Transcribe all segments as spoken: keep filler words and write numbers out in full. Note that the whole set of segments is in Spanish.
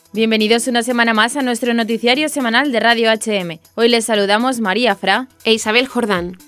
Bienvenidos una semana más a nuestro noticiario semanal de Radio H M. Hoy les saludamos María Fra e Isabel Jordán.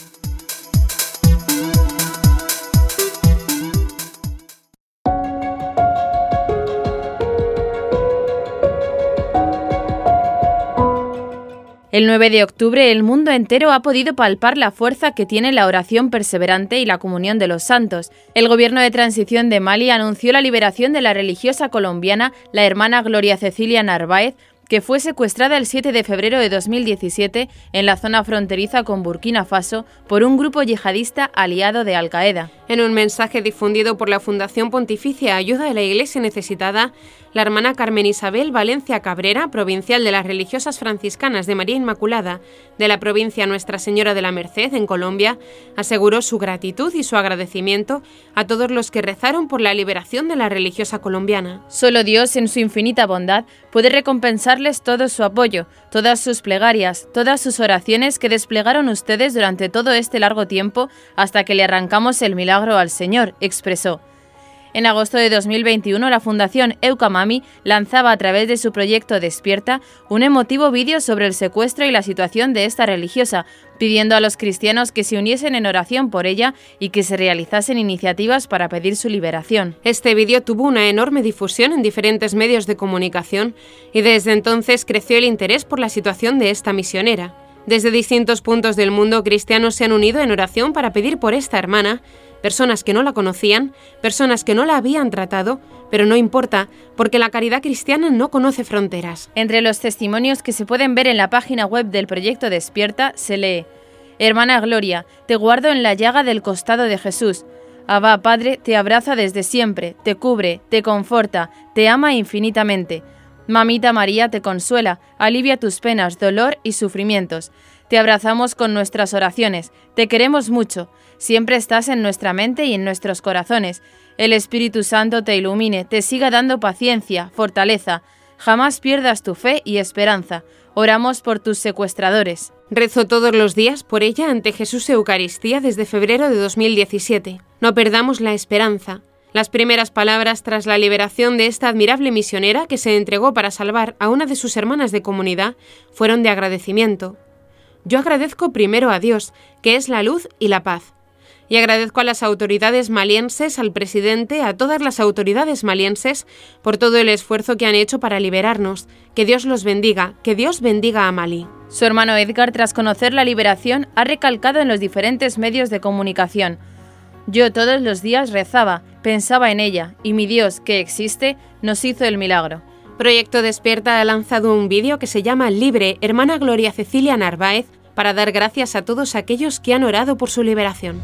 El nueve de octubre el mundo entero ha podido palpar la fuerza que tiene la oración perseverante y la comunión de los santos. El gobierno de transición de Mali anunció la liberación de la religiosa colombiana, la hermana Gloria Cecilia Narváez, que fue secuestrada el siete de febrero de dos mil diecisiete en la zona fronteriza con Burkina Faso por un grupo yihadista aliado de Al-Qaeda. En un mensaje difundido por la Fundación Pontificia Ayuda a la Iglesia Necesitada, la hermana Carmen Isabel Valencia Cabrera, provincial de las religiosas franciscanas de María Inmaculada de la provincia Nuestra Señora de la Merced, en Colombia, aseguró su gratitud y su agradecimiento a todos los que rezaron por la liberación de la religiosa colombiana. Solo Dios, en su infinita bondad, puede recompensarles todo su apoyo, todas sus plegarias, todas sus oraciones que desplegaron ustedes durante todo este largo tiempo hasta que le arrancamos el milagro al Señor, expresó. En agosto de dos mil veintiuno, la Fundación Eucamami lanzaba a través de su proyecto Despierta un emotivo vídeo sobre el secuestro y la situación de esta religiosa, pidiendo a los cristianos que se uniesen en oración por ella y que se realizasen iniciativas para pedir su liberación. Este vídeo tuvo una enorme difusión en diferentes medios de comunicación y desde entonces creció el interés por la situación de esta misionera. Desde distintos puntos del mundo, cristianos se han unido en oración para pedir por esta hermana, personas que no la conocían, personas que no la habían tratado, pero no importa, porque la caridad cristiana no conoce fronteras. Entre los testimonios que se pueden ver en la página web del proyecto Despierta se lee: Hermana Gloria, te guardo en la llaga del costado de Jesús. Abba Padre te abraza desde siempre, te cubre, te conforta, te ama infinitamente. Mamita María te consuela, alivia tus penas, dolor y sufrimientos. Te abrazamos con nuestras oraciones, te queremos mucho, siempre estás en nuestra mente y en nuestros corazones. El Espíritu Santo te ilumine, te siga dando paciencia, fortaleza. Jamás pierdas tu fe y esperanza. Oramos por tus secuestradores. Rezo todos los días por ella ante Jesús Eucaristía desde febrero de dos mil diecisiete. No perdamos la esperanza. Las primeras palabras tras la liberación de esta admirable misionera que se entregó para salvar a una de sus hermanas de comunidad fueron de agradecimiento. Yo agradezco primero a Dios, que es la luz y la paz. Y agradezco a las autoridades malienses, al presidente, a todas las autoridades malienses por todo el esfuerzo que han hecho para liberarnos. Que Dios los bendiga, que Dios bendiga a Mali. Su hermano Edgar, tras conocer la liberación, ha recalcado en los diferentes medios de comunicación: yo todos los días rezaba, pensaba en ella, y mi Dios, que existe, nos hizo el milagro. Proyecto Despierta ha lanzado un vídeo que se llama Libre, hermana Gloria Cecilia Narváez, para dar gracias a todos aquellos que han orado por su liberación.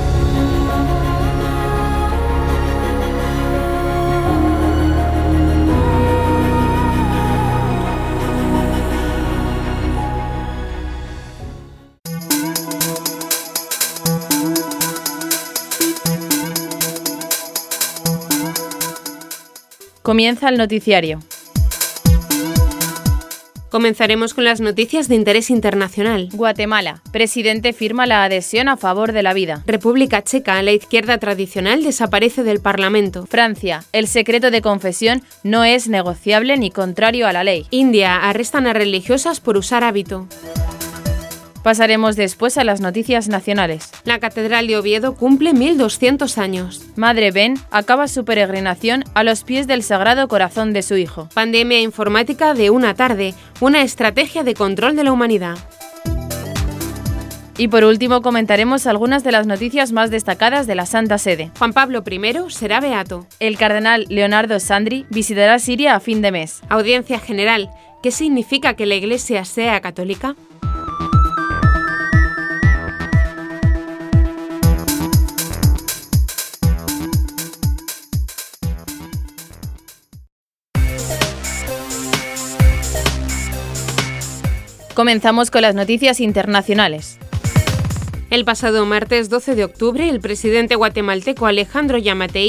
Comienza el noticiario. Comenzaremos con las noticias de interés internacional. Guatemala. Presidente firma la adhesión a favor de la vida. República Checa. La izquierda tradicional desaparece del Parlamento. Francia. El secreto de confesión no es negociable ni contrario a la ley. India. Arrestan a religiosas por usar hábito. Pasaremos después a las noticias nacionales. La Catedral de Oviedo cumple mil doscientos años. Madre Ben acaba su peregrinación a los pies del Sagrado Corazón de su hijo. Pandemia informática de una tarde, una estrategia de control de la humanidad. Y por último comentaremos algunas de las noticias más destacadas de la Santa Sede. Juan Pablo primero será beato. El cardenal Leonardo Sandri visitará Siria a fin de mes. Audiencia general. ¿Qué significa que la Iglesia sea católica? Comenzamos con las noticias internacionales. El pasado martes doce de octubre, el presidente guatemalteco Alejandro Yamatei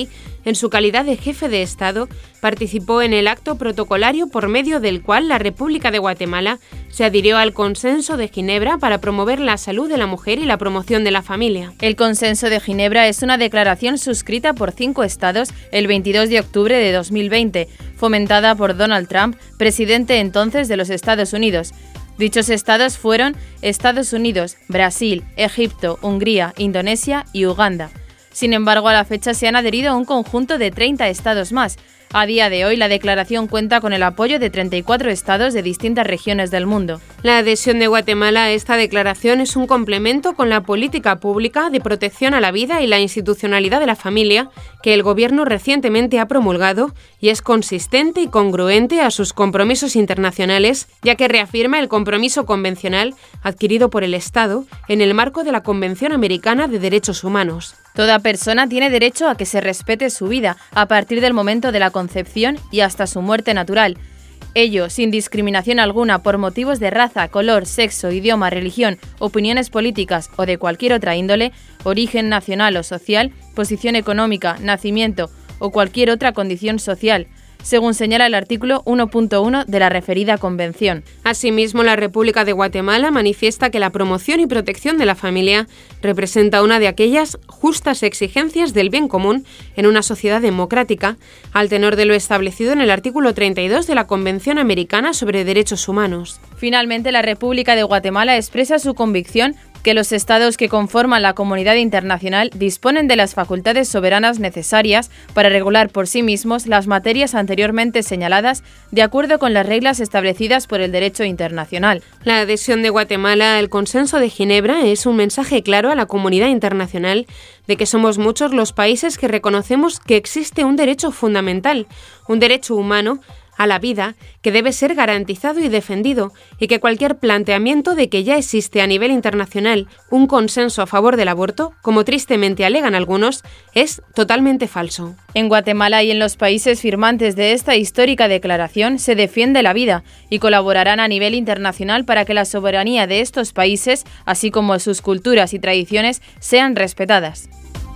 en su calidad de jefe de Estado, participó en el acto protocolario por medio del cual la República de Guatemala se adhirió al Consenso de Ginebra para promover la salud de la mujer y la promoción de la familia. El Consenso de Ginebra es una declaración suscrita por cinco estados el veintidós de octubre de dos mil veinte, fomentada por Donald Trump, presidente entonces de los Estados Unidos. Dichos estados fueron Estados Unidos, Brasil, Egipto, Hungría, Indonesia y Uganda. Sin embargo, a la fecha se han adherido a un conjunto de treinta estados más. A día de hoy, la declaración cuenta con el apoyo de treinta y cuatro estados de distintas regiones del mundo. La adhesión de Guatemala a esta declaración es un complemento con la política pública de protección a la vida y la institucionalidad de la familia que el Gobierno recientemente ha promulgado y es consistente y congruente a sus compromisos internacionales, ya que reafirma el compromiso convencional adquirido por el Estado en el marco de la Convención Americana de Derechos Humanos. Toda persona tiene derecho a que se respete su vida a partir del momento de la concepción y hasta su muerte natural. Ello sin discriminación alguna por motivos de raza, color, sexo, idioma, religión, opiniones políticas o de cualquier otra índole, origen nacional o social, posición económica, nacimiento o cualquier otra condición social, según señala el artículo uno punto uno de la referida convención. Asimismo, la República de Guatemala manifiesta que la promoción y protección de la familia representa una de aquellas justas exigencias del bien común en una sociedad democrática, al tenor de lo establecido en el artículo treinta y dos de la Convención Americana sobre Derechos Humanos. Finalmente, la República de Guatemala expresa su convicción que los estados que conforman la comunidad internacional disponen de las facultades soberanas necesarias para regular por sí mismos las materias anteriormente señaladas de acuerdo con las reglas establecidas por el derecho internacional. La adhesión de Guatemala al Consenso de Ginebra es un mensaje claro a la comunidad internacional de que somos muchos los países que reconocemos que existe un derecho fundamental, un derecho humano, a la vida, que debe ser garantizado y defendido, y que cualquier planteamiento de que ya existe a nivel internacional un consenso a favor del aborto, como tristemente alegan algunos, es totalmente falso. En Guatemala y en los países firmantes de esta histórica declaración se defiende la vida y colaborarán a nivel internacional para que la soberanía de estos países, así como sus culturas y tradiciones, sean respetadas.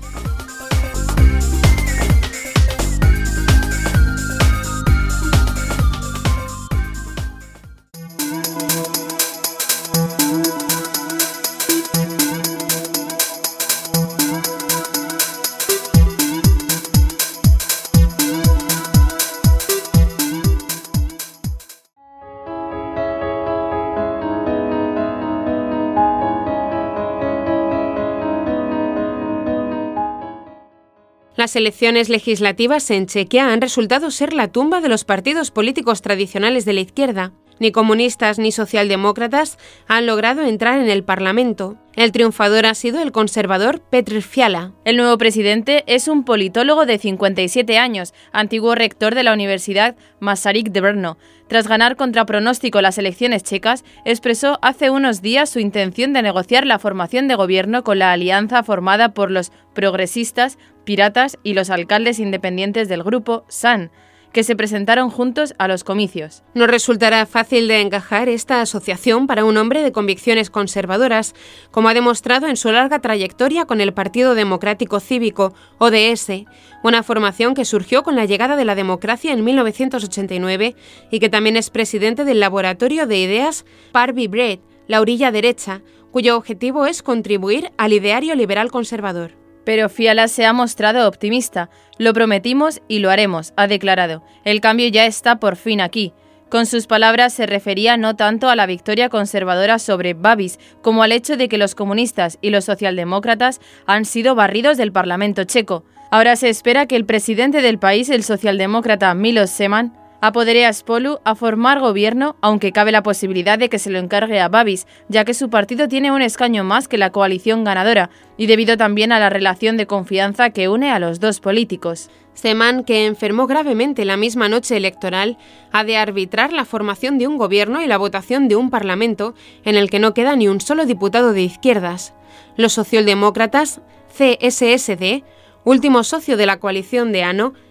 Las elecciones legislativas en Chequia han resultado ser la tumba de los partidos políticos tradicionales de la izquierda. Ni comunistas ni socialdemócratas han logrado entrar en el Parlamento. El triunfador ha sido el conservador Petr Fiala. El nuevo presidente es un politólogo de cincuenta y siete años, antiguo rector de la Universidad Masaryk de Brno. Tras ganar contra pronóstico las elecciones checas, expresó hace unos días su intención de negociar la formación de gobierno con la alianza formada por los progresistas, piratas y los alcaldes independientes del grupo S A N, que se presentaron juntos a los comicios. No resultará fácil de encajar esta asociación para un hombre de convicciones conservadoras, como ha demostrado en su larga trayectoria con el Partido Democrático Cívico, O D S, una formación que surgió con la llegada de la democracia en mil novecientos ochenta y nueve y que también es presidente del laboratorio de ideas Parvi Bread, la orilla derecha, cuyo objetivo es contribuir al ideario liberal conservador. Pero Fiala se ha mostrado optimista. Lo prometimos y lo haremos, ha declarado. El cambio ya está por fin aquí. Con sus palabras se refería no tanto a la victoria conservadora sobre Babiš como al hecho de que los comunistas y los socialdemócratas han sido barridos del Parlamento checo. Ahora se espera que el presidente del país, el socialdemócrata Miloš Zeman, apodere a Spolu a formar gobierno, aunque cabe la posibilidad de que se lo encargue a Babiš, ya que su partido tiene un escaño más que la coalición ganadora, y debido también a la relación de confianza que une a los dos políticos. Zeman, que enfermó gravemente la misma noche electoral, ha de arbitrar la formación de un gobierno y la votación de un parlamento en el que no queda ni un solo diputado de izquierdas. Los socialdemócratas, C S S D, último socio de la coalición de ANO,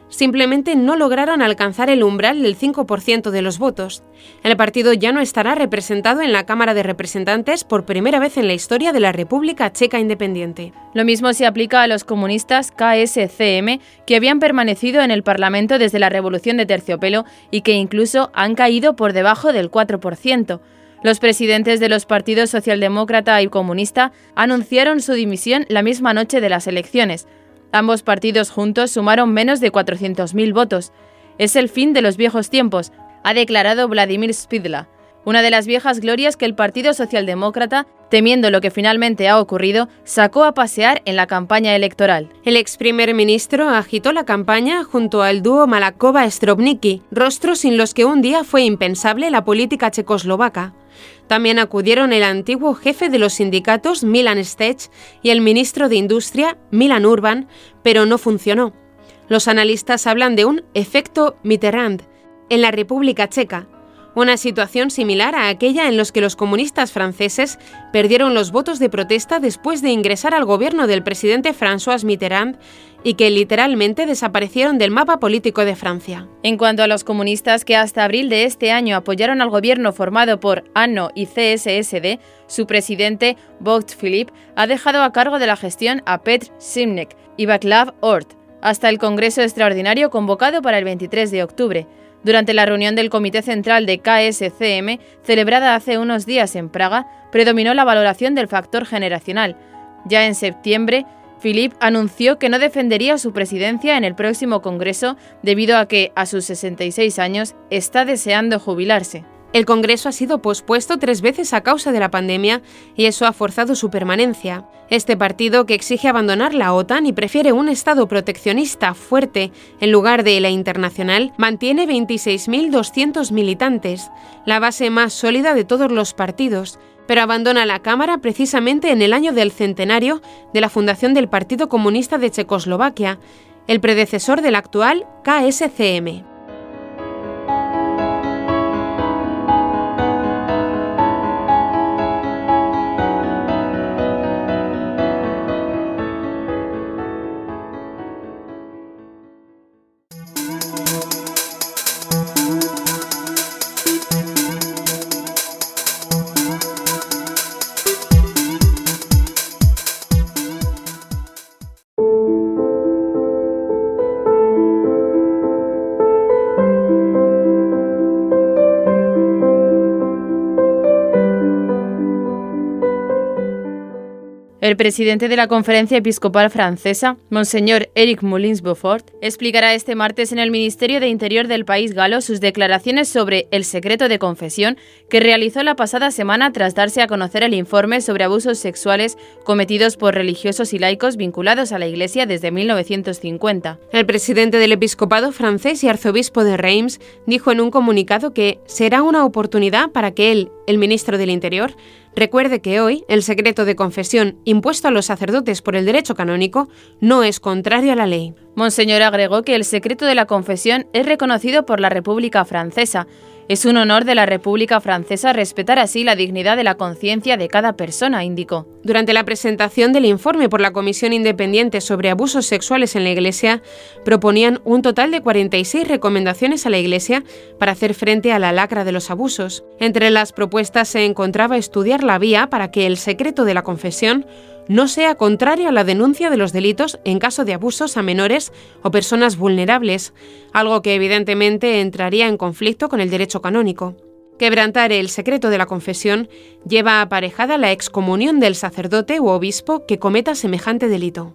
simplemente no lograron alcanzar el umbral del cinco por ciento de los votos. El partido ya no estará representado en la Cámara de Representantes por primera vez en la historia de la República Checa Independiente. Lo mismo se aplica a los comunistas K S C M, que habían permanecido en el Parlamento desde la Revolución de Terciopelo y que incluso han caído por debajo del cuatro por ciento. Los presidentes de los partidos socialdemócrata y comunista anunciaron su dimisión la misma noche de las elecciones. Ambos partidos juntos sumaron menos de cuatrocientos mil votos. Es el fin de los viejos tiempos, ha declarado Vladimir Spidla, una de las viejas glorias que el Partido Socialdemócrata, temiendo lo que finalmente ha ocurrido, sacó a pasear en la campaña electoral. El ex primer ministro agitó la campaña junto al dúo Malakova-Stropnicki, rostros sin los que un día fue impensable la política checoslovaca. También acudieron el antiguo jefe de los sindicatos Milan Stech y el ministro de Industria Milan Urban, pero no funcionó. Los analistas hablan de un efecto Mitterrand en la República Checa, una situación similar a aquella en la que los comunistas franceses perdieron los votos de protesta después de ingresar al gobierno del presidente François Mitterrand y que literalmente desaparecieron del mapa político de Francia. En cuanto a los comunistas que hasta abril de este año apoyaron al gobierno formado por A N O y C S S D, su presidente, Vogt Filip, ha dejado a cargo de la gestión a Petr Simnek y Václav Ort, hasta el Congreso Extraordinario convocado para el veintitrés de octubre. Durante la reunión del Comité Central de K S C M, celebrada hace unos días en Praga, predominó la valoración del factor generacional. Ya en septiembre, Filip anunció que no defendería su presidencia en el próximo Congreso debido a que, a sus sesenta y seis años, está deseando jubilarse. El Congreso ha sido pospuesto tres veces a causa de la pandemia y eso ha forzado su permanencia. Este partido, que exige abandonar la OTAN y prefiere un Estado proteccionista fuerte en lugar de la internacional, mantiene veintiséis mil doscientos militantes, la base más sólida de todos los partidos, pero abandona la Cámara precisamente en el año del centenario de la fundación del Partido Comunista de Checoslovaquia, el predecesor del actual K S C M. El presidente de la Conferencia Episcopal Francesa, Monseñor Éric Moulins-Beaufort, explicará este martes en el Ministerio de Interior del país galo sus declaraciones sobre el secreto de confesión que realizó la pasada semana tras darse a conocer el informe sobre abusos sexuales cometidos por religiosos y laicos vinculados a la Iglesia desde mil novecientos cincuenta. El presidente del episcopado francés y arzobispo de Reims dijo en un comunicado que será una oportunidad para que él, el ministro del Interior, recuerde que hoy el secreto de confesión impuesto a los sacerdotes por el derecho canónico no es contrario a la ley. Monseñor agregó que el secreto de la confesión es reconocido por la República Francesa. Es un honor de la República Francesa respetar así la dignidad de la conciencia de cada persona, indicó. Durante la presentación del informe por la Comisión Independiente sobre Abusos Sexuales en la Iglesia, proponían un total de cuarenta y seis recomendaciones a la Iglesia para hacer frente a la lacra de los abusos. Entre las propuestas se encontraba estudiar la vía para que el secreto de la confesión no sea contrario a la denuncia de los delitos en caso de abusos a menores o personas vulnerables, algo que evidentemente entraría en conflicto con el derecho canónico. Quebrantar el secreto de la confesión lleva aparejada la excomunión del sacerdote u obispo que cometa semejante delito.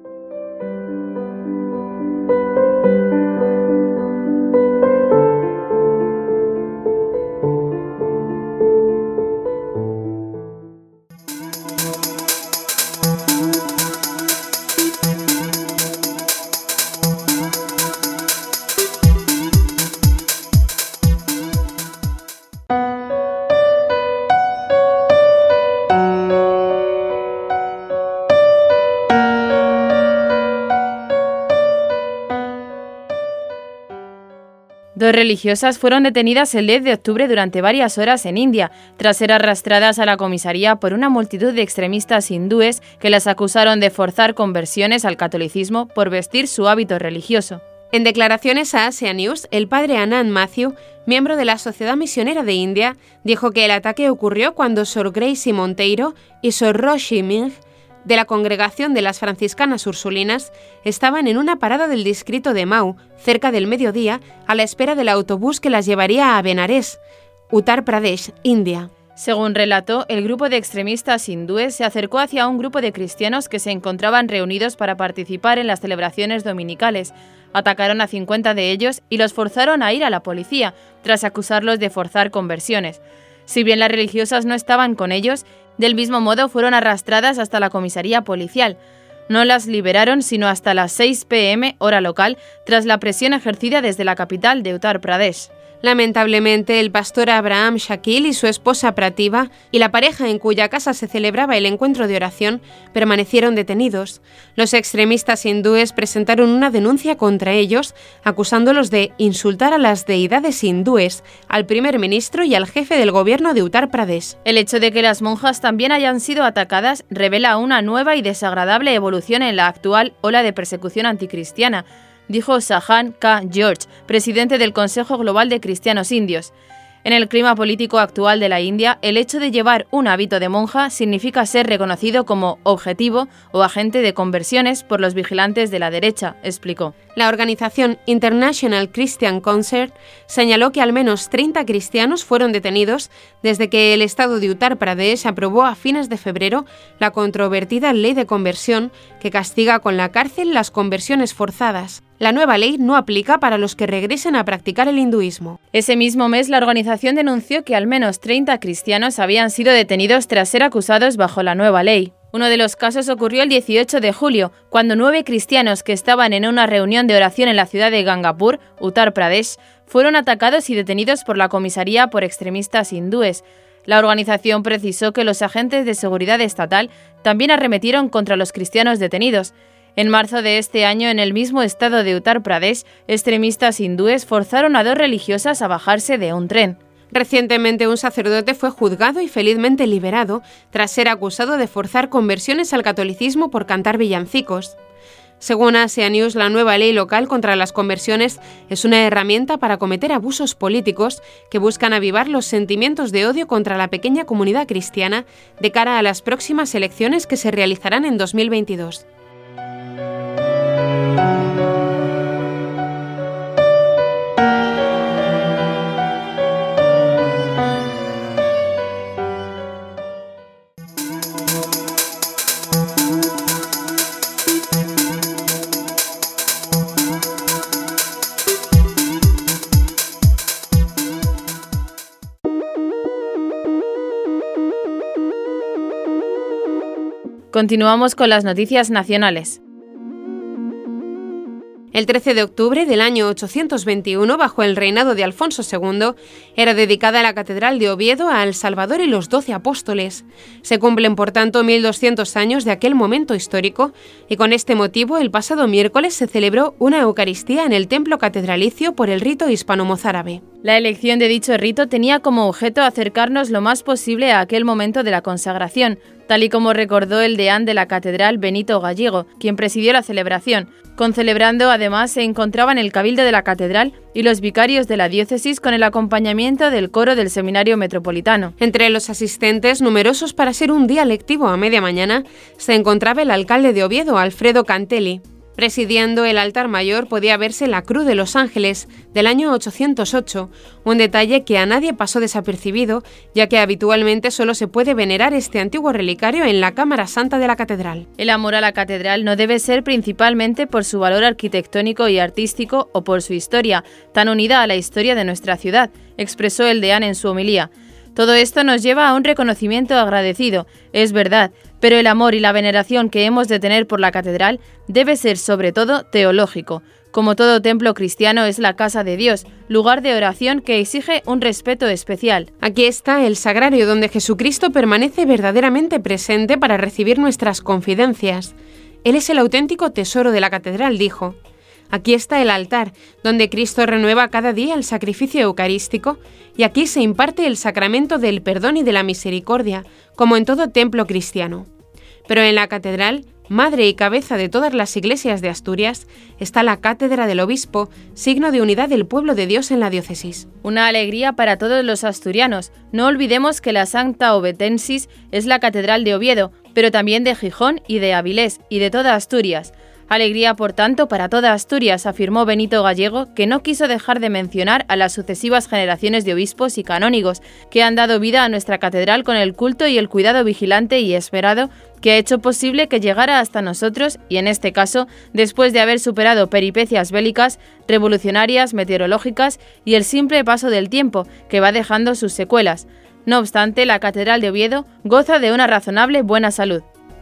Dos religiosas fueron detenidas el diez de octubre durante varias horas en India, tras ser arrastradas a la comisaría por una multitud de extremistas hindúes que las acusaron de forzar conversiones al catolicismo por vestir su hábito religioso. En declaraciones a Asia News, el padre Anand Matthew, miembro de la Sociedad Misionera de India, dijo que el ataque ocurrió cuando Sor Gracie Monteiro y Sor Roshi Ming, de la congregación de las franciscanas ursulinas, estaban en una parada del distrito de Mau, cerca del mediodía, a la espera del autobús que las llevaría a Benares, Uttar Pradesh, India. Según relató, el grupo de extremistas hindúes se acercó hacia un grupo de cristianos que se encontraban reunidos para participar en las celebraciones dominicales. Atacaron a cincuenta de ellos y los forzaron a ir a la policía, tras acusarlos de forzar conversiones. Si bien las religiosas no estaban con ellos, del mismo modo fueron arrastradas hasta la comisaría policial. No las liberaron sino hasta las seis pe eme hora local, tras la presión ejercida desde la capital de Uttar Pradesh. Lamentablemente, el pastor Abraham Shakil y su esposa Prativa y la pareja en cuya casa se celebraba el encuentro de oración permanecieron detenidos. Los extremistas hindúes presentaron una denuncia contra ellos, acusándolos de insultar a las deidades hindúes, al primer ministro y al jefe del gobierno de Uttar Pradesh. El hecho de que las monjas también hayan sido atacadas revela una nueva y desagradable evolución en la actual ola de persecución anticristiana, dijo Sahan K. George, presidente del Consejo Global de Cristianos Indios. En el clima político actual de la India, el hecho de llevar un hábito de monja significa ser reconocido como objetivo o agente de conversiones por los vigilantes de la derecha, explicó. La organización International Christian Concert señaló que al menos treinta cristianos fueron detenidos desde que el estado de Uttar Pradesh aprobó a fines de febrero la controvertida ley de conversión que castiga con la cárcel las conversiones forzadas. La nueva ley no aplica para los que regresen a practicar el hinduismo. Ese mismo mes, la organización denunció que al menos treinta cristianos habían sido detenidos tras ser acusados bajo la nueva ley. Uno de los casos ocurrió el dieciocho de julio, cuando nueve cristianos que estaban en una reunión de oración en la ciudad de Gangapur, Uttar Pradesh, fueron atacados y detenidos por la comisaría por extremistas hindúes. La organización precisó que los agentes de seguridad estatal también arremetieron contra los cristianos detenidos. En marzo de este año, en el mismo estado de Uttar Pradesh, extremistas hindúes forzaron a dos religiosas a bajarse de un tren. Recientemente, un sacerdote fue juzgado y felizmente liberado tras ser acusado de forzar conversiones al catolicismo por cantar villancicos. Según Asia News, la nueva ley local contra las conversiones es una herramienta para cometer abusos políticos que buscan avivar los sentimientos de odio contra la pequeña comunidad cristiana de cara a las próximas elecciones que se realizarán en dos mil veintidós. Continuamos con las noticias nacionales. El trece de octubre del año ochocientos veintiuno, bajo el reinado de Alfonso segundo, era dedicada la Catedral de Oviedo a El Salvador y los Doce Apóstoles. Se cumplen, por tanto, mil doscientos años de aquel momento histórico, y con este motivo, el pasado miércoles se celebró una Eucaristía en el templo catedralicio por el rito hispano-mozárabe. La elección de dicho rito tenía como objeto acercarnos lo más posible a aquel momento de la consagración, tal y como recordó el deán de la catedral, Benito Gallego, quien presidió la celebración. Concelebrando, además, se encontraban el cabildo de la catedral y los vicarios de la diócesis con el acompañamiento del coro del Seminario Metropolitano. Entre los asistentes, numerosos para ser un día lectivo a media mañana, se encontraba el alcalde de Oviedo, Alfredo Cantelli. Presidiendo el altar mayor podía verse la Cruz de los Ángeles del año ochocientos ocho, un detalle que a nadie pasó desapercibido, ya que habitualmente solo se puede venerar este antiguo relicario en la Cámara Santa de la Catedral. El amor a la catedral no debe ser principalmente por su valor arquitectónico y artístico o por su historia, tan unida a la historia de nuestra ciudad, expresó el deán en su homilía. Todo esto nos lleva a un reconocimiento agradecido, es verdad, pero el amor y la veneración que hemos de tener por la catedral debe ser sobre todo teológico. Como todo templo cristiano es la casa de Dios, lugar de oración que exige un respeto especial. Aquí está el sagrario donde Jesucristo permanece verdaderamente presente para recibir nuestras confidencias. Él es el auténtico tesoro de la catedral, dijo. Aquí está el altar, donde Cristo renueva cada día el sacrificio eucarístico, y aquí se imparte el sacramento del perdón y de la misericordia, como en todo templo cristiano. Pero en la catedral madre y cabeza de todas las iglesias de Asturias, está la cátedra del obispo, signo de unidad del pueblo de Dios en la diócesis. Una alegría para todos los asturianos. No olvidemos que la Sancta Ovetensis es la catedral de Oviedo, pero también de Gijón y de Avilés y de toda Asturias. Alegría, por tanto, para toda Asturias, afirmó Benito Gallego, que no quiso dejar de mencionar a las sucesivas generaciones de obispos y canónigos que han dado vida a nuestra catedral con el culto y el cuidado vigilante y esperado que ha hecho posible que llegara hasta nosotros y, en este caso, después de haber superado peripecias bélicas, revolucionarias, meteorológicas y el simple paso del tiempo, que va dejando sus secuelas. No obstante, la catedral de Oviedo goza de una razonable buena salud.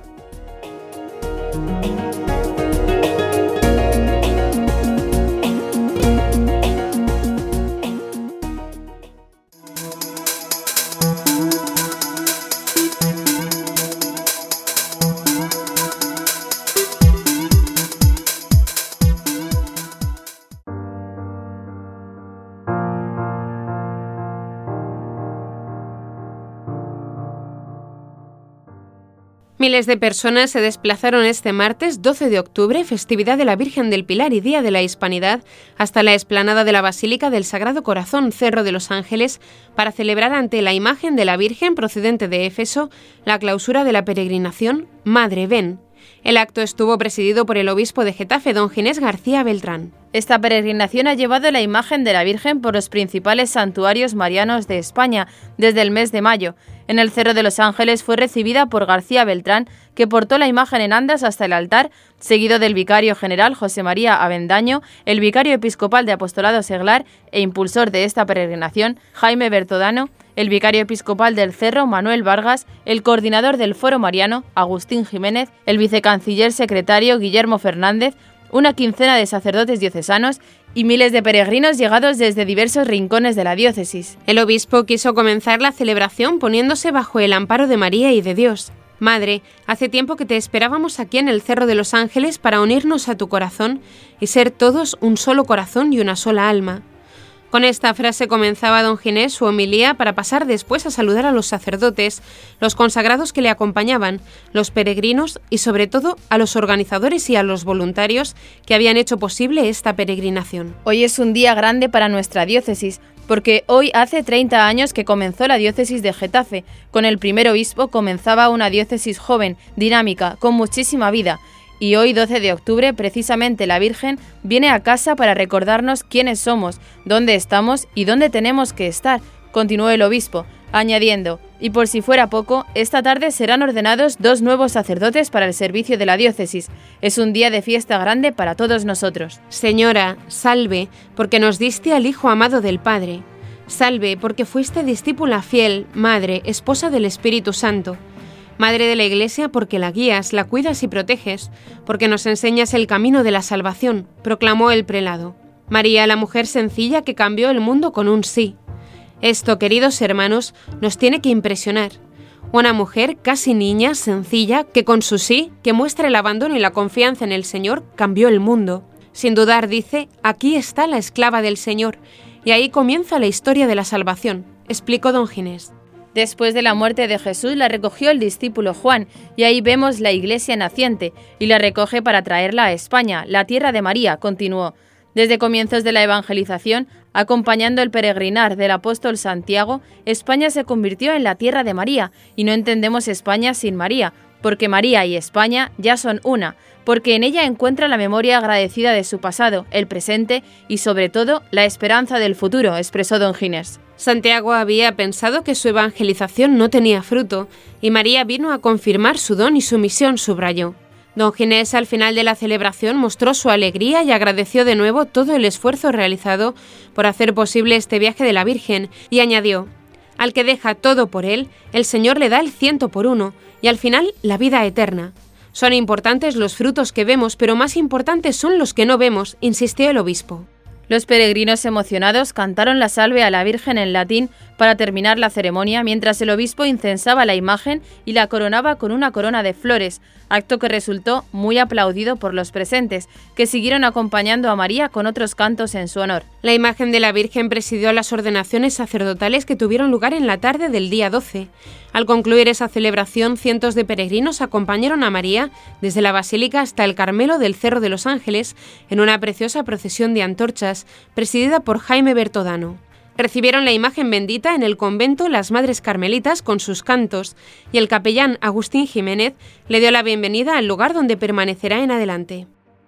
Miles de personas se desplazaron este martes doce de octubre, festividad de la Virgen del Pilar y Día de la Hispanidad, hasta la explanada de la Basílica del Sagrado Corazón, Cerro de los Ángeles, para celebrar ante la imagen de la Virgen procedente de Éfeso la clausura de la peregrinación Madre Ven. El acto estuvo presidido por el obispo de Getafe, don Ginés García Beltrán. Esta peregrinación ha llevado la imagen de la Virgen por los principales santuarios marianos de España desde el mes de mayo. En el Cerro de los Ángeles fue recibida por García Beltrán, que portó la imagen en andas hasta el altar, seguido del vicario general José María Avendaño, el vicario episcopal de Apostolado Seglar e impulsor de esta peregrinación, Jaime Bertodano, el vicario episcopal del Cerro, Manuel Vargas, el coordinador del Foro Mariano, Agustín Jiménez, el vicecanciller secretario, Guillermo Fernández, una quincena de sacerdotes diocesanos y miles de peregrinos llegados desde diversos rincones de la diócesis. El obispo quiso comenzar la celebración poniéndose bajo el amparo de María y de Dios. Madre, hace tiempo que te esperábamos aquí en el Cerro de los Ángeles para unirnos a tu corazón y ser todos un solo corazón y una sola alma. Con esta frase comenzaba don Ginés su homilía para pasar después a saludar a los sacerdotes, los consagrados que le acompañaban, los peregrinos y sobre todo a los organizadores y a los voluntarios que habían hecho posible esta peregrinación. Hoy es un día grande para nuestra diócesis, porque hoy hace treinta años que comenzó la diócesis de Getafe. Con el primer obispo comenzaba una diócesis joven, dinámica, con muchísima vida. Y hoy, doce de octubre, precisamente la Virgen viene a casa para recordarnos quiénes somos, dónde estamos y dónde tenemos que estar, continuó el obispo, añadiendo, y por si fuera poco, esta tarde serán ordenados dos nuevos sacerdotes para el servicio de la diócesis. Es un día de fiesta grande para todos nosotros. Señora, salve, porque nos diste al Hijo amado del Padre. Salve, porque fuiste discípula fiel, madre, esposa del Espíritu Santo. Madre de la Iglesia, porque la guías, la cuidas y proteges, porque nos enseñas el camino de la salvación, proclamó el prelado. María, la mujer sencilla que cambió el mundo con un sí. Esto, queridos hermanos, nos tiene que impresionar. Una mujer casi niña, sencilla, que con su sí, que muestra el abandono y la confianza en el Señor, cambió el mundo. Sin dudar dice, aquí está la esclava del Señor, y ahí comienza la historia de la salvación, explicó don Ginés. Después de la muerte de Jesús la recogió el discípulo Juan, y ahí vemos la iglesia naciente, y la recoge para traerla a España, la tierra de María, continuó. Desde comienzos de la evangelización, acompañando el peregrinar del apóstol Santiago, España se convirtió en la tierra de María, y no entendemos España sin María, porque María y España ya son una, porque en ella encuentra la memoria agradecida de su pasado, el presente y, sobre todo, la esperanza del futuro, expresó don Ginés. Santiago había pensado que su evangelización no tenía fruto, y María vino a confirmar su don y su misión, subrayó. Don Ginés, al final de la celebración, mostró su alegría y agradeció de nuevo todo el esfuerzo realizado por hacer posible este viaje de la Virgen, y añadió, al que deja todo por él, el Señor le da el ciento por uno, y al final la vida eterna. Son importantes los frutos que vemos, pero más importantes son los que no vemos, insistió el obispo. Los peregrinos emocionados cantaron la salve a la Virgen en latín para terminar la ceremonia, mientras el obispo incensaba la imagen y la coronaba con una corona de flores, acto que resultó muy aplaudido por los presentes, que siguieron acompañando a María con otros cantos en su honor. La imagen de la Virgen presidió las ordenaciones sacerdotales que tuvieron lugar en la tarde del día doce. Al concluir esa celebración, cientos de peregrinos acompañaron a María desde la Basílica hasta el Carmelo del Cerro de los Ángeles en una preciosa procesión de antorchas, presidida por Jaime Bertodano. Recibieron la imagen bendita en el convento Las Madres Carmelitas con sus cantos, y el capellán Agustín Jiménez le dio la bienvenida al lugar donde permanecerá en adelante.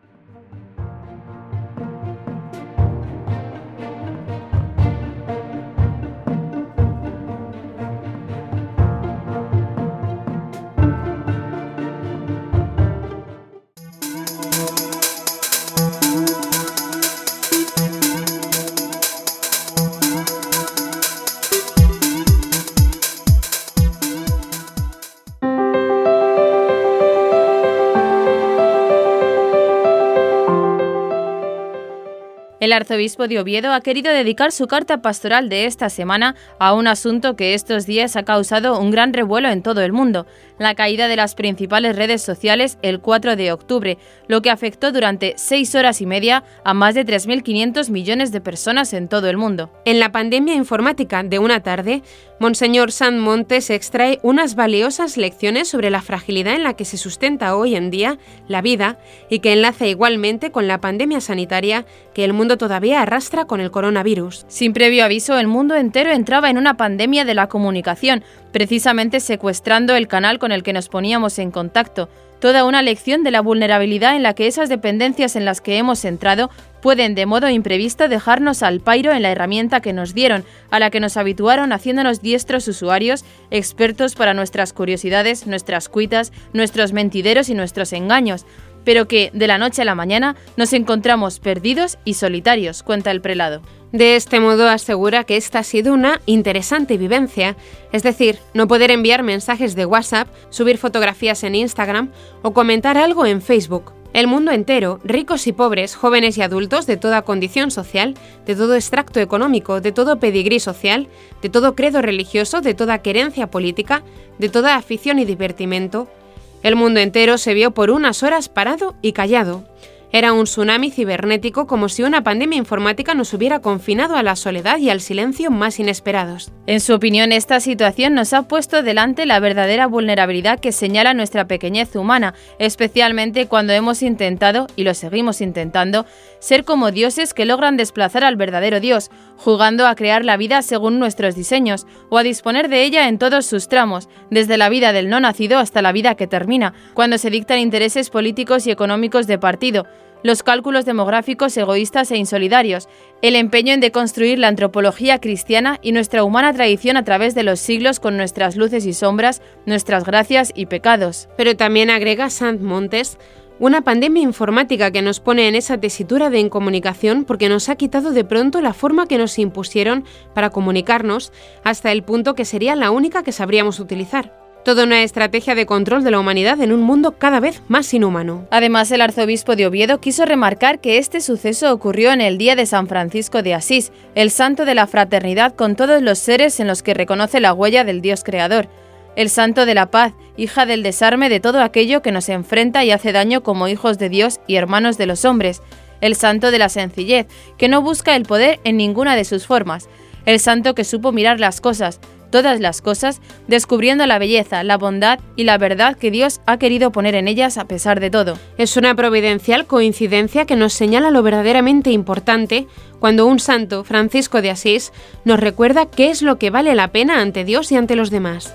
El arzobispo de Oviedo ha querido dedicar su carta pastoral de esta semana a un asunto que estos días ha causado un gran revuelo en todo el mundo: la caída de las principales redes sociales el cuatro de octubre, lo que afectó durante seis horas y media a más de tres mil quinientos millones de personas en todo el mundo. En la pandemia informática de una tarde, Monseñor Sant Montes extrae unas valiosas lecciones sobre la fragilidad en la que se sustenta hoy en día la vida y que enlaza igualmente con la pandemia sanitaria que el mundo todavía arrastra con el coronavirus. Sin previo aviso, el mundo entero entraba en una pandemia de la comunicación, precisamente secuestrando el canal con el que nos poníamos en contacto. Toda una lección de la vulnerabilidad en la que esas dependencias en las que hemos entrado pueden de modo imprevisto dejarnos al pairo en la herramienta que nos dieron, a la que nos habituaron haciéndonos diestros usuarios, expertos para nuestras curiosidades, nuestras cuitas, nuestros mentideros y nuestros engaños, pero que, de la noche a la mañana, nos encontramos perdidos y solitarios, cuenta el prelado. De este modo asegura que esta ha sido una interesante vivencia, es decir, no poder enviar mensajes de WhatsApp, subir fotografías en Instagram o comentar algo en Facebook. El mundo entero, ricos y pobres, jóvenes y adultos de toda condición social, de todo extracto económico, de todo pedigrí social, de todo credo religioso, de toda querencia política, de toda afición y divertimento, el mundo entero se vio por unas horas parado y callado. Era un tsunami cibernético, como si una pandemia informática nos hubiera confinado a la soledad y al silencio más inesperados. En su opinión, esta situación nos ha puesto delante la verdadera vulnerabilidad que señala nuestra pequeñez humana, especialmente cuando hemos intentado, y lo seguimos intentando, ser como dioses que logran desplazar al verdadero Dios, jugando a crear la vida según nuestros diseños, o a disponer de ella en todos sus tramos, desde la vida del no nacido hasta la vida que termina, cuando se dictan intereses políticos y económicos de partido, los cálculos demográficos egoístas e insolidarios, el empeño en deconstruir la antropología cristiana y nuestra humana tradición a través de los siglos con nuestras luces y sombras, nuestras gracias y pecados. Pero también agrega Sant Montes, una pandemia informática que nos pone en esa tesitura de incomunicación porque nos ha quitado de pronto la forma que nos impusieron para comunicarnos hasta el punto que sería la única que sabríamos utilizar. Toda una estrategia de control de la humanidad en un mundo cada vez más inhumano. Además, el arzobispo de Oviedo quiso remarcar que este suceso ocurrió en el día de San Francisco de Asís, el santo de la fraternidad con todos los seres en los que reconoce la huella del Dios creador, el santo de la paz, hija del desarme de todo aquello que nos enfrenta y hace daño como hijos de Dios y hermanos de los hombres, el santo de la sencillez, que no busca el poder en ninguna de sus formas, el santo que supo mirar las cosas, todas las cosas, descubriendo la belleza, la bondad y la verdad que Dios ha querido poner en ellas a pesar de todo. Es una providencial coincidencia que nos señala lo verdaderamente importante cuando un santo, Francisco de Asís, nos recuerda qué es lo que vale la pena ante Dios y ante los demás.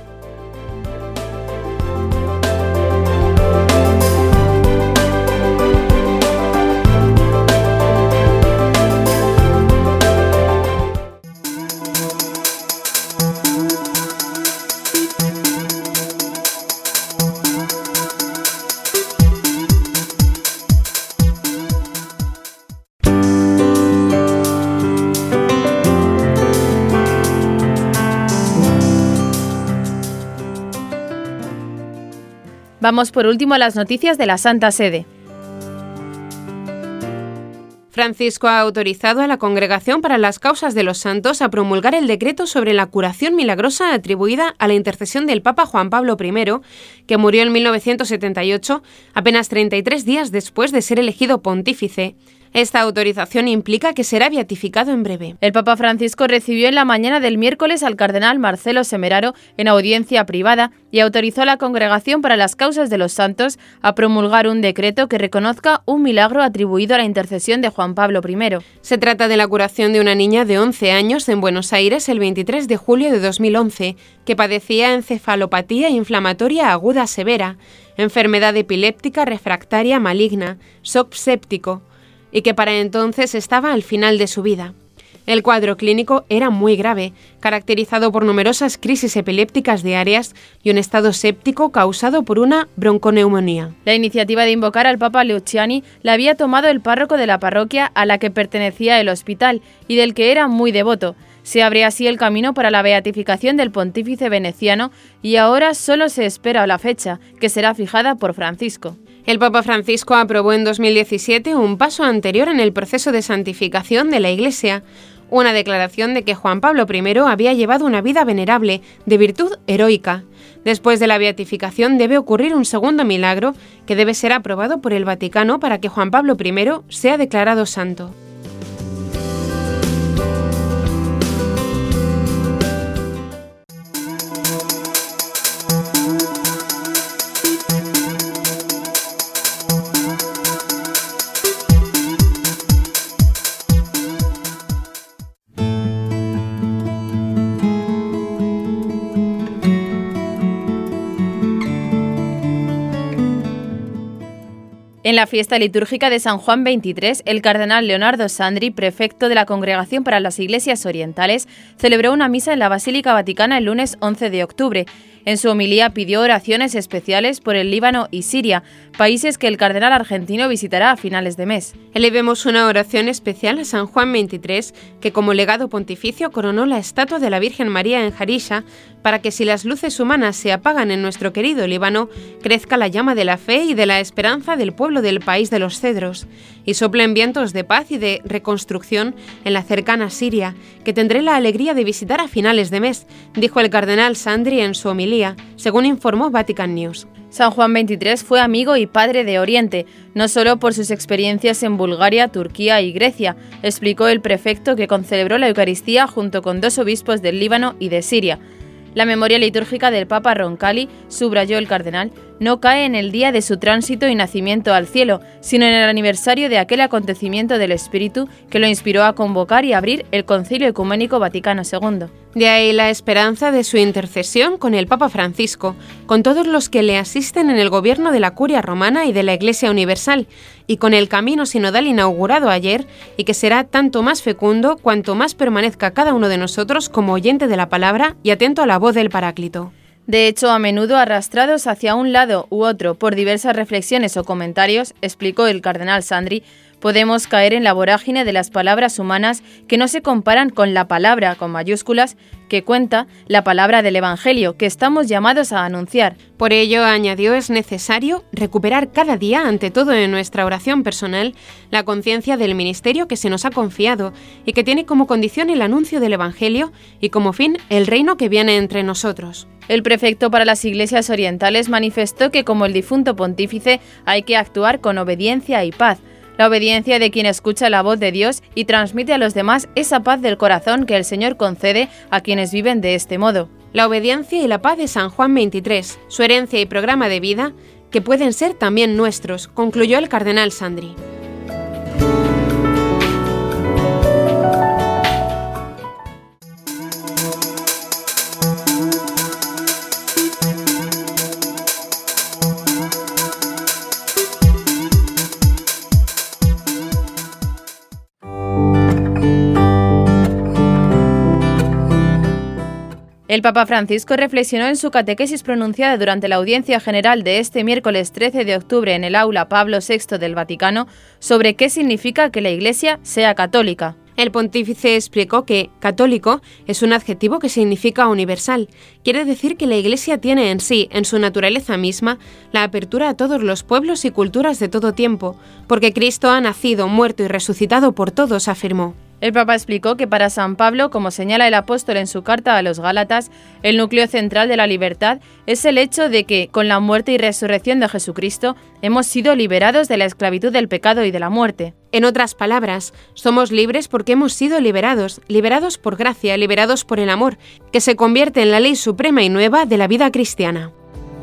Vamos por último a las noticias de la Santa Sede. Francisco ha autorizado a la Congregación para las Causas de los Santos a promulgar el decreto sobre la curación milagrosa atribuida a la intercesión del Papa Juan Pablo primero, que murió en mil novecientos setenta y ocho, apenas treinta y tres días después de ser elegido pontífice. Esta autorización implica que será beatificado en breve. El Papa Francisco recibió en la mañana del miércoles al cardenal Marcelo Semeraro en audiencia privada y autorizó a la Congregación para las Causas de los Santos a promulgar un decreto que reconozca un milagro atribuido a la intercesión de Juan Pablo primero. Se trata de la curación de una niña de once años en Buenos Aires el veintitrés de julio de dos mil once, que padecía encefalopatía inflamatoria aguda severa, enfermedad epiléptica refractaria maligna, shock séptico, y que para entonces estaba al final de su vida. El cuadro clínico era muy grave, caracterizado por numerosas crisis epilépticas diarias y un estado séptico causado por una bronconeumonía. La iniciativa de invocar al Papa Luciani la había tomado el párroco de la parroquia a la que pertenecía el hospital y del que era muy devoto. Se abre así el camino para la beatificación del pontífice veneciano y ahora solo se espera la fecha, que será fijada por Francisco. El Papa Francisco aprobó en dos mil diecisiete un paso anterior en el proceso de santificación de la Iglesia, una declaración de que Juan Pablo primero había llevado una vida venerable, de virtud heroica. Después de la beatificación debe ocurrir un segundo milagro que debe ser aprobado por el Vaticano para que Juan Pablo primero sea declarado santo. En la fiesta litúrgica de San Juan veintitrés, el cardenal Leonardo Sandri, prefecto de la Congregación para las Iglesias Orientales, celebró una misa en la Basílica Vaticana el lunes once de octubre. En su homilía pidió oraciones especiales por el Líbano y Siria, países que el cardenal argentino visitará a finales de mes. Elevemos una oración especial a San Juan veintitrés, que como legado pontificio coronó la estatua de la Virgen María en Jarissa, para que si las luces humanas se apagan en nuestro querido Líbano, crezca la llama de la fe y de la esperanza del pueblo del país de los cedros, y soplen vientos de paz y de reconstrucción en la cercana Siria, que tendré la alegría de visitar a finales de mes, dijo el cardenal Sandri en su homilía, según informó Vatican News. San Juan veintitrés fue amigo y padre de Oriente, no solo por sus experiencias en Bulgaria, Turquía y Grecia, explicó el prefecto, que concelebró la Eucaristía junto con dos obispos del Líbano y de Siria. La memoria litúrgica del Papa Roncalli, subrayó el cardenal, no cae en el día de su tránsito y nacimiento al cielo, sino en el aniversario de aquel acontecimiento del Espíritu que lo inspiró a convocar y abrir el Concilio Ecuménico Vaticano segundo. De ahí la esperanza de su intercesión con el Papa Francisco, con todos los que le asisten en el gobierno de la Curia Romana y de la Iglesia Universal, y con el camino sinodal inaugurado ayer, y que será tanto más fecundo cuanto más permanezca cada uno de nosotros como oyente de la palabra y atento a la voz del Paráclito. De hecho, a menudo arrastrados hacia un lado u otro por diversas reflexiones o comentarios, explicó el cardenal Sandri, podemos caer en la vorágine de las palabras humanas que no se comparan con la palabra, con mayúsculas, que cuenta la palabra del Evangelio que estamos llamados a anunciar. Por ello, añadió, es necesario recuperar cada día, ante todo en nuestra oración personal, la conciencia del ministerio que se nos ha confiado y que tiene como condición el anuncio del Evangelio y como fin el reino que viene entre nosotros. El prefecto para las Iglesias Orientales manifestó que, como el difunto pontífice, hay que actuar con obediencia y paz. La obediencia de quien escucha la voz de Dios y transmite a los demás esa paz del corazón que el Señor concede a quienes viven de este modo. La obediencia y la paz de San Juan veintitrés, su herencia y programa de vida, que pueden ser también nuestros, concluyó el cardenal Sandri. El Papa Francisco reflexionó en su catequesis pronunciada durante la audiencia general de este miércoles trece de octubre en el aula Pablo sexto del Vaticano sobre qué significa que la Iglesia sea católica. El pontífice explicó que católico es un adjetivo que significa universal. Quiere decir que la Iglesia tiene en sí, en su naturaleza misma, la apertura a todos los pueblos y culturas de todo tiempo, porque Cristo ha nacido, muerto y resucitado por todos, afirmó. El Papa explicó que para San Pablo, como señala el apóstol en su carta a los Gálatas, el núcleo central de la libertad es el hecho de que, con la muerte y resurrección de Jesucristo, hemos sido liberados de la esclavitud del pecado y de la muerte. En otras palabras, somos libres porque hemos sido liberados, liberados por gracia, liberados por el amor, que se convierte en la ley suprema y nueva de la vida cristiana.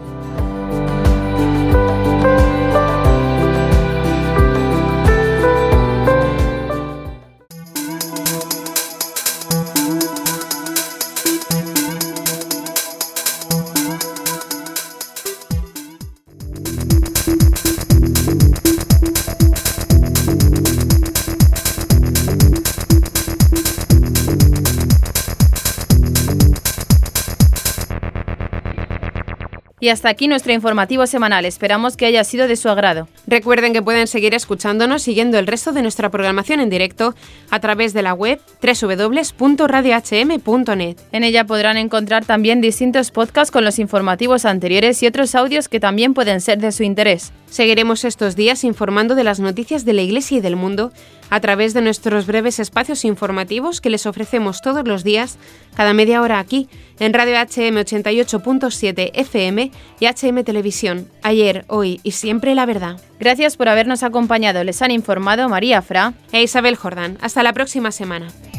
Y hasta aquí nuestro informativo semanal. Esperamos que haya sido de su agrado. Recuerden que pueden seguir escuchándonos siguiendo el resto de nuestra programación en directo a través de la web doble u doble u doble u punto radio h m punto net. En ella podrán encontrar también distintos podcasts con los informativos anteriores y otros audios que también pueden ser de su interés. Seguiremos estos días informando de las noticias de la Iglesia y del mundo a través de nuestros breves espacios informativos que les ofrecemos todos los días, cada media hora aquí, en Radio H M ochenta y ocho punto siete F M y H M Televisión. Ayer, hoy y siempre la verdad. Gracias por habernos acompañado. Les han informado María Fra e Isabel Jordán. Hasta la próxima semana.